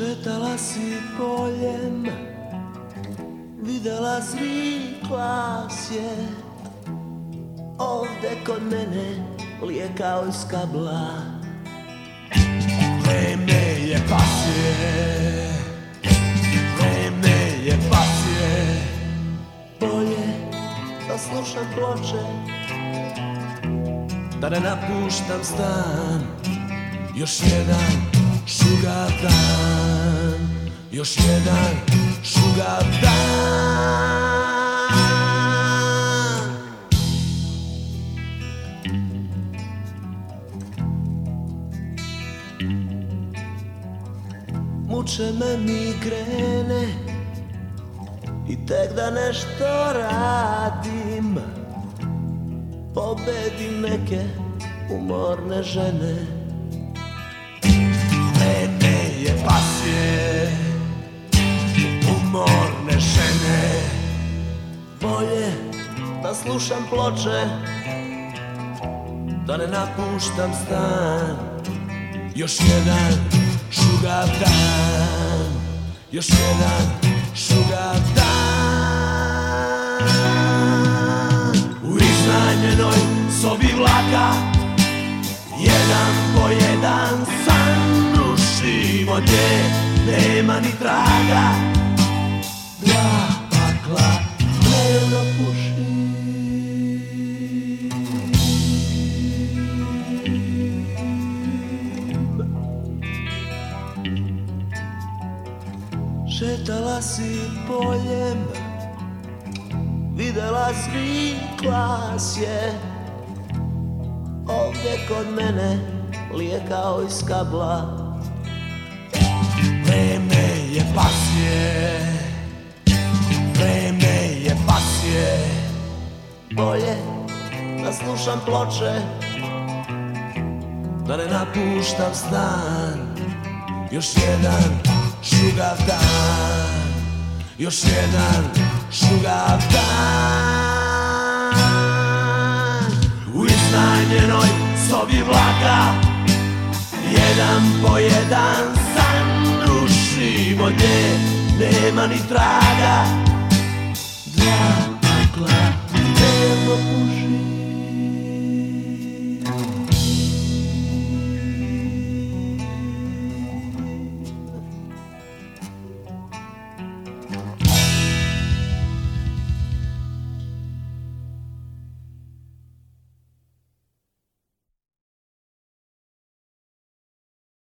Šetala si poljem, videla zvikla je ovde kod mene lijekao iz kabla. Vreme je pasje, vreme je pasje. Bolje da slušam ploče, da ne napuštam stan. Još jedan šugav dan, još jedan šugav dan. Muče me migrene i tek da nešto radim, pobedim neke umorne žene. Vreme je pasje, umorne žene. Bolje da slušam ploče, da ne napuštam stan. Još jedan šugav dan, još jedan šugav dan. U iznajmljenoj sobi vlaka, jedan po jedan san rušimo gdje nema ni traga. Dva pakla dnevno pušim. Šetala si poljem, videla zvikla je ovdje kod mene lijekao iz kabla. Vreme je pasje, vreme je pasje. Bolje da slušam ploče, da ne napuštam stan. Još jedan šugav dan, još jedan šugav dan. U iznajmljenoj sobi vlaka, jedan po jedan san rušimo gdje nema ni traga. Dva pakla